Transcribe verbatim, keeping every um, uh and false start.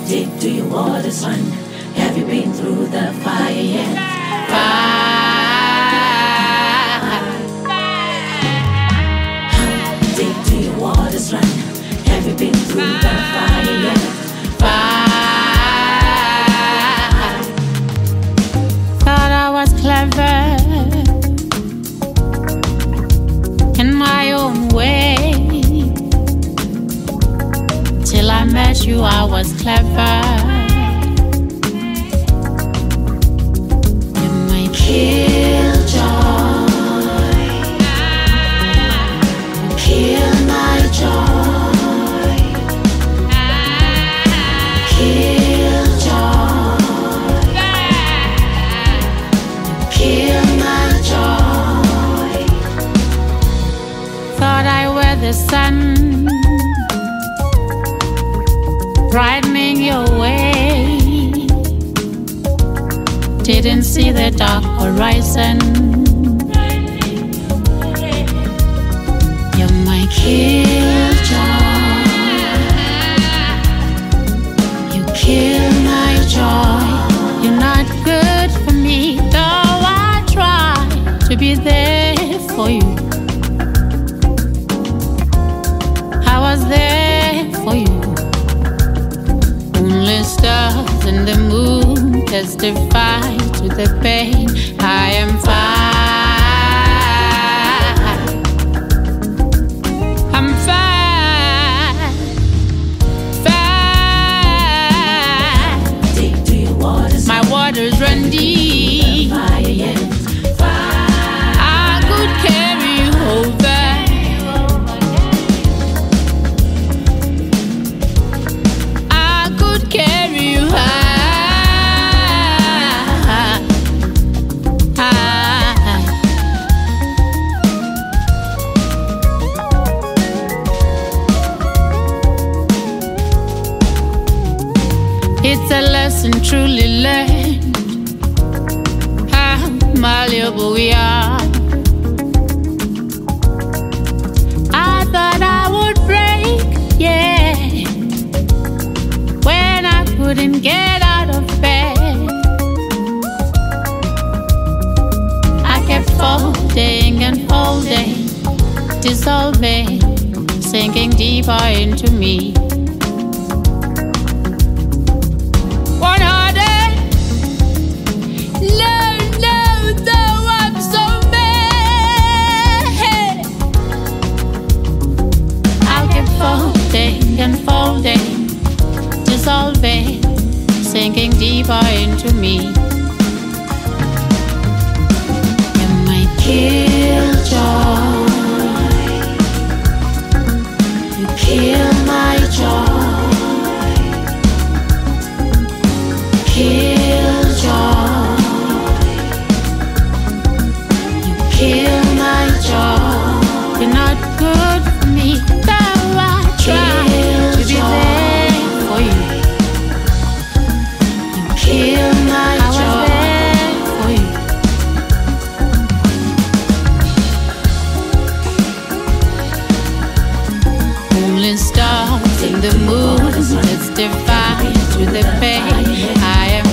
deep do your waters run? Have you been through the fire yet? Fire. How deep do your waters run? Have you been through the fire yet? Fire. Thought I was clever in my own way. Till I met you, I was clever. You might kill joy, you kill my joy, kill joy, kill my joy. thought I were the sun, brightening your way. Didn't see the dark horizon. You're my Kill joy, you kill my joy. You're not good for me, though I try to be there for you. I was there for you. Only stars and the moon testify to the pain. I am fine. I'm fine. Fine. Deep do your waters My waters run deep. fire yet? Fire. I could carry you over. I could carry you high. High. It's a lesson truly learned, how malleable we are. I thought I would break, yeah, when I couldn't get out of bed. I kept folding and folding, dissolving, sinking deeper into me. One hearted, no, no, though I'm so mad. I'll keep folding and folding, dissolving, sinking deeper into me. You might Kill joy, you kill my joy, kill joy, you kill my joy. You're not good for me, though I try to be there for you. Kill my I was joy. there for you. Only stars in the moon testify to the pain. I am